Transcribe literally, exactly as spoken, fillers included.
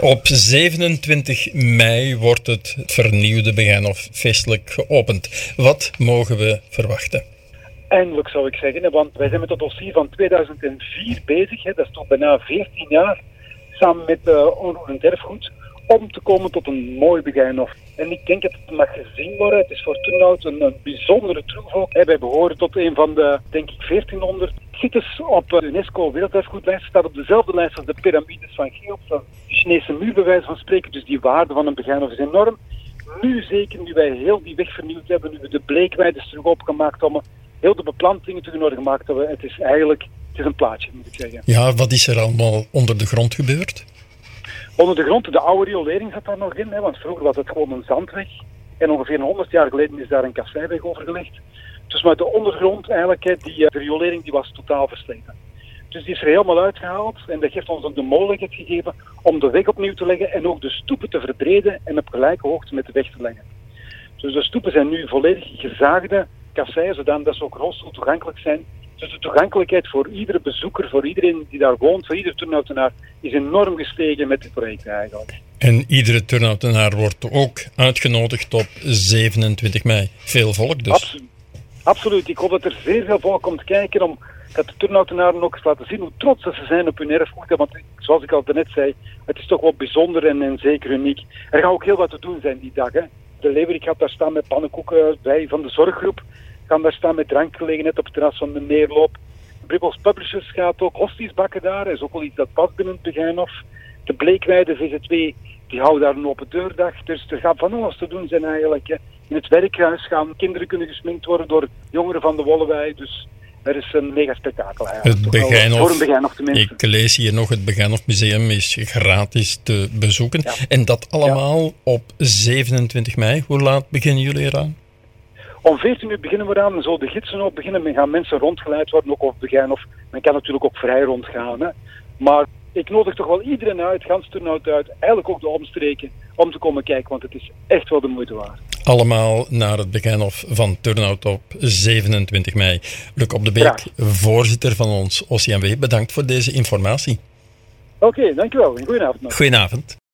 Op zevenentwintig mei wordt het vernieuwde Begijnhof feestelijk geopend. Wat mogen we verwachten? Eindelijk zou ik zeggen, want wij zijn met het dossier van tweeduizend vier bezig. Dat is toch bijna veertien jaar, samen met uh, Onroerend Erfgoed, om te komen tot een mooi Begijnhof. En ik denk dat het mag gezien worden. Het is voor Turnhout een, een bijzondere troef. Wij behoren tot een van de, denk ik, veertienhonderd sites op de UNESCO Werelderfgoedlijst. Staat op dezelfde lijst als de piramides van Cheops, de Chinese muur bij wijze van spreken. Dus die waarde van een Begijnhof is enorm. Nu zeker, nu wij heel die weg vernieuwd hebben, nu we de bleekweiden terug opgemaakt hebben, heel de beplantingen terug in orde gemaakt hebben. Het is eigenlijk het is een plaatje, moet ik zeggen. Ja, wat is er allemaal onder de grond gebeurd? Onder de grond, de oude riolering zat daar nog in, hè, want vroeger was het gewoon een zandweg. En ongeveer honderd jaar geleden is daar een kasseiweg overgelegd. Dus met de ondergrond eigenlijk, hè, die, de riolering die was totaal versleten. Dus die is er helemaal uitgehaald en dat heeft ons ook de mogelijkheid gegeven om de weg opnieuw te leggen en ook de stoepen te verbreden en op gelijke hoogte met de weg te leggen. Dus de stoepen zijn nu volledig gezaagde kasseien, zodat ze ook rolstoel toegankelijk zijn. Dus de toegankelijkheid voor iedere bezoeker, voor iedereen die daar woont, voor iedere turnhoutenaar, is enorm gestegen met dit project eigenlijk. En iedere turnhoutenaar wordt ook uitgenodigd op zevenentwintig mei. Veel volk dus. Absoluut. Absoluut. Ik hoop dat er zeer veel volk komt kijken om dat de turnhoutenaren ook eens laten zien hoe trots ze zijn op hun erfgoed. Want zoals ik al net zei, het is toch wel bijzonder en, en zeker uniek. Er gaat ook heel wat te doen zijn die dag. Hè. De Leeuwerik gaat daar staan met pannenkoeken, wij van de zorggroep gaan daar staan met drankgelegenheid op het terras van de Neerloop. Bribbels Publishers gaat ook hosties bakken daar. Dat is ook wel iets dat past binnen het Begijnhof. De Bleekweide V Z twee, die houden daar een open deurdag. Dus er gaat van alles te doen zijn eigenlijk. Hè. In het werkhuis gaan kinderen kunnen gesminkt worden door jongeren van de Wollewei. Dus er is een mega spektakel eigenlijk. Het Begijnhof, voor een Begijnhof tenminste. Ik lees hier nog, het Begijnhof Museum is gratis te bezoeken. Ja. En dat allemaal ja. op zevenentwintig mei. Hoe laat beginnen jullie eraan? Om veertien uur beginnen we eraan, en zo de gidsen ook beginnen. Men gaan mensen rondgeleid worden, ook op Begijnhof. Men kan natuurlijk ook vrij rondgaan. Hè. Maar ik nodig toch wel iedereen uit, gans Turnhout uit, eigenlijk ook de omstreken, om te komen kijken, want het is echt wel de moeite waard. Allemaal naar het Begijnhof van Turnhout op zevenentwintig mei. Luc Op de Beek, Graag. Voorzitter van ons O C M W, bedankt voor deze informatie. Oké, okay, dankjewel. Goedenavond nog. Goedenavond.